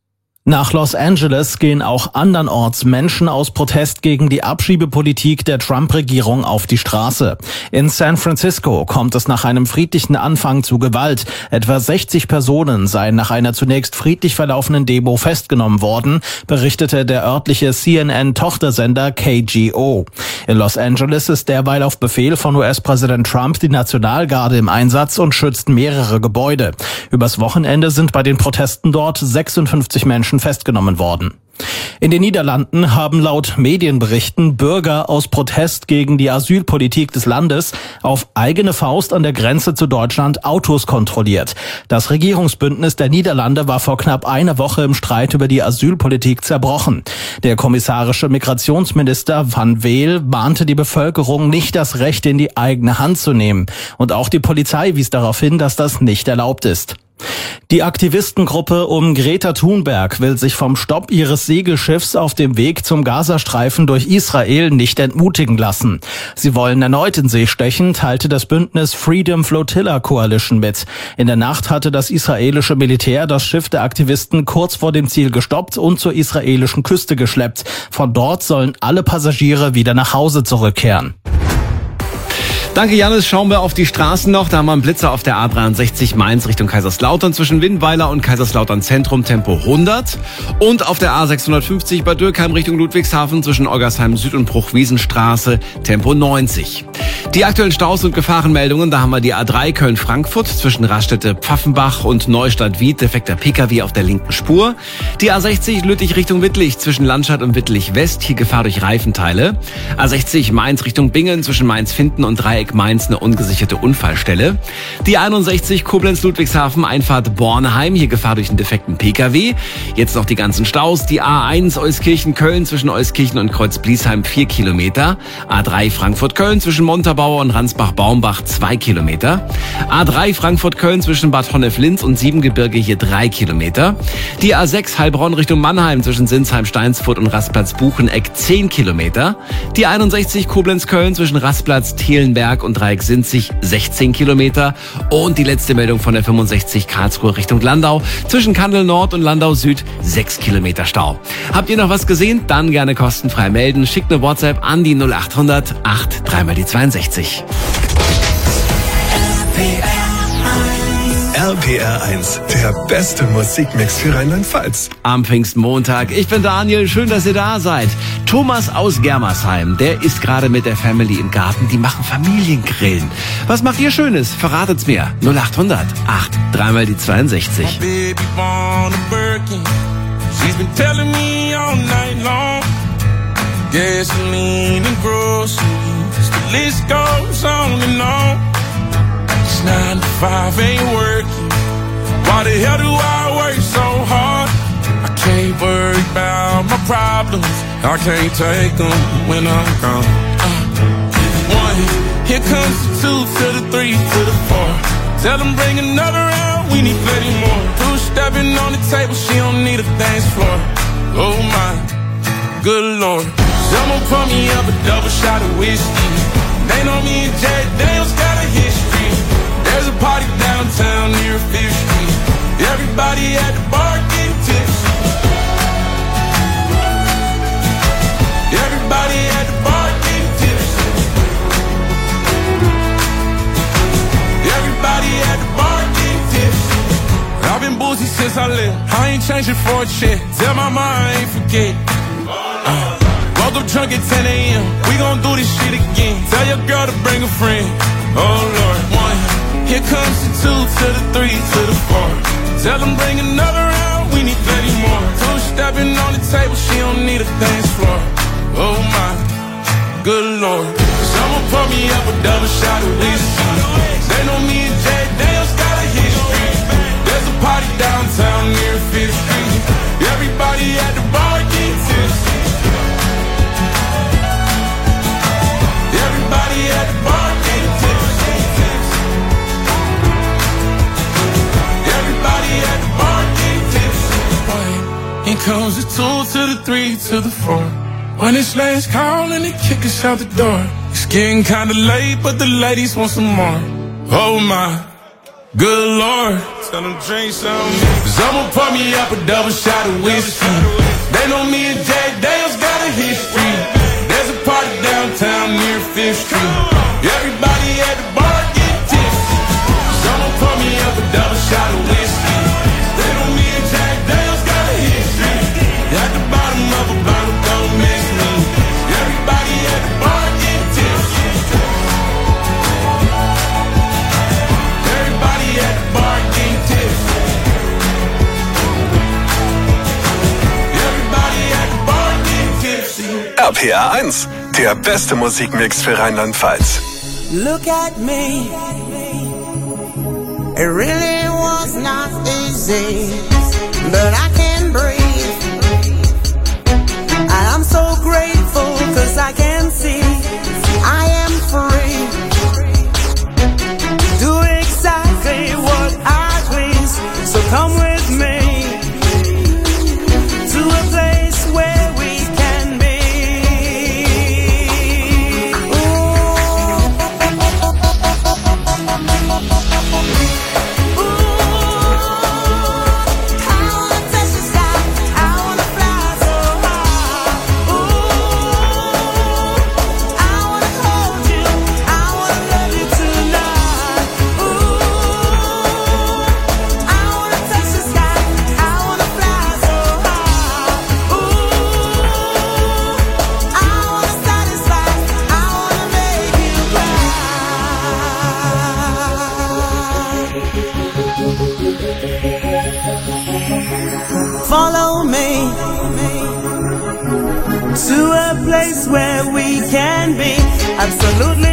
Nach Los Angeles gehen auch andernorts Menschen aus Protest gegen die Abschiebepolitik der Trump-Regierung auf die Straße. In San Francisco kommt es nach einem friedlichen Anfang zu Gewalt. Etwa sechzig Personen seien nach einer zunächst friedlich verlaufenden Demo festgenommen worden, berichtete der örtliche C N N-Tochtersender K G O. In Los Angeles ist derweil auf Befehl von U S-Präsident Trump die Nationalgarde im Einsatz und schützt mehrere Gebäude. Übers Wochenende sind bei den Protesten dort sechsundfünfzig Menschen festgenommen worden. In den Niederlanden haben laut Medienberichten Bürger aus Protest gegen die Asylpolitik des Landes auf eigene Faust an der Grenze zu Deutschland Autos kontrolliert. Das Regierungsbündnis der Niederlande war vor knapp einer Woche im Streit über die Asylpolitik zerbrochen. Der kommissarische Migrationsminister Van Weel mahnte die Bevölkerung, nicht das Recht in die eigene Hand zu nehmen. Und auch die Polizei wies darauf hin, dass das nicht erlaubt ist. Die Aktivistengruppe um Greta Thunberg will sich vom Stopp ihres Segelschiffs auf dem Weg zum Gazastreifen durch Israel nicht entmutigen lassen. Sie wollen erneut in See stechen, teilte das Bündnis Freedom Flotilla Coalition mit. In der Nacht hatte das israelische Militär das Schiff der Aktivisten kurz vor dem Ziel gestoppt und zur israelischen Küste geschleppt. Von dort sollen alle Passagiere wieder nach Hause zurückkehren. Danke, Janis. Schauen wir auf die Straßen noch. Da haben wir einen Blitzer auf der A dreiundsechzig Mainz Richtung Kaiserslautern zwischen Winnweiler und Kaiserslautern Zentrum, Tempo hundert. Und auf der A sechshundertfünfzig bei Dürkheim Richtung Ludwigshafen zwischen Oggersheim Süd und Bruchwiesenstraße, Tempo neunzig. Die aktuellen Staus und Gefahrenmeldungen, da haben wir die A drei Köln-Frankfurt zwischen Raststätte Pfaffenbach und Neustadt-Wied, defekter P K W auf der linken Spur. Die A sechzig Lüttich Richtung Wittlich zwischen Landstadt und Wittlich West, hier Gefahr durch Reifenteile. A sechzig Mainz Richtung Bingen zwischen Mainz-Finden und Dreieck Mainz eine ungesicherte Unfallstelle. Die einundsechzig Koblenz-Ludwigshafen Einfahrt Bornheim, hier Gefahr durch einen defekten P K W. Jetzt noch die ganzen Staus. Die A eins Euskirchen-Köln zwischen Euskirchen und Kreuz-Bliesheim vier Kilometer. A drei Frankfurt-Köln zwischen Montabaur und Ransbach-Baumbach zwei Kilometer. A drei Frankfurt-Köln zwischen Bad Honnef-Linz und Siebengebirge hier drei Kilometer. Die A sechs Heilbronn Richtung Mannheim zwischen Sinsheim-Steinsfurt und Rastplatz-Bucheneck zehn Kilometer. Die einundsechzig Koblenz-Köln zwischen Rastplatz-Thielenberg und Dreieck-Sinzig sechzehn Kilometer. Und die letzte Meldung von der fünfundsechzig Karlsruhe Richtung Landau zwischen Kandel Nord und Landau Süd sechs Kilometer Stau. Habt ihr noch was gesehen? Dann gerne kostenfrei melden. Schickt eine WhatsApp an die null acht hundert acht drei mal die zweiundsechzig. R P R eins, der beste Musikmix für Rheinland-Pfalz. Am Pfingstmontag. Ich bin Daniel, schön, dass ihr da seid. Thomas aus Germersheim, der ist gerade mit der Family im Garten. Die machen Familiengrillen. Was macht ihr Schönes? Verratet's mir. null acht hundert acht drei mal die zweiundsechzig. Baby born a Birkin. She's been telling me all night long. Gasoline and groceries. The list goes on and on. Nine to five ain't working. Why the hell do I work so hard? I can't worry about my problems. I can't take them when I'm gone. Uh, one, here comes the two to the three to the four. Tell them bring another round, we need plenty more. Two stepping on the table, she don't need a dance floor. Oh my, good lord. Someone pour me up a double shot of whiskey. They know me and Jack Daniels got a history. There's a party downtown near Fifth Street. Everybody at the bar getting tipsy. Everybody at the bar getting tipsy. Everybody at the bar getting tipsy. I've been boozy since I left. I ain't changing for a check. Tell my mom I ain't forget. Uh, woke up drunk at ten a.m. We gon' do this shit again. Tell your girl to bring a friend. Oh Lord, one. Here comes the two to the three to the four. Tell them bring another round, we need plenty more. Two stepping on the table, she don't need a dance floor. Oh my, good lord. Someone pour me up a double shot of whiskey. They know me and Jack Daniels got a history. There's a party downtown near Fifth Street. Everybody at the bar getting tipsy. Everybody at the bar getting tipsy. Here comes the two to the three to the four. When it's last call and they kick us out the door. It's getting kinda late, but the ladies want some more. Oh my, good lord. Tell them drink some. Someone pour me up a double shot of whiskey. They know me and Jack Daniels got a history. There's a party downtown near Fifth Street. Everybody at the bar get tipsy. Someone pour me up a double shot of whiskey. They know me and Jack Daniels got a history. At the bottom of a bottle, don't miss me. Everybody at the bar get tipsy. Everybody at the bar get tipsy. Everybody at the bar get tipsy. R P R eins, der beste Musikmix für Rheinland-Pfalz. Look at me. It really was not easy, but I can breathe. And I'm so grateful cause I can see I am free. Do exactly what I please. So come with me to a place where we can be. Follow me to a place where we can be absolutely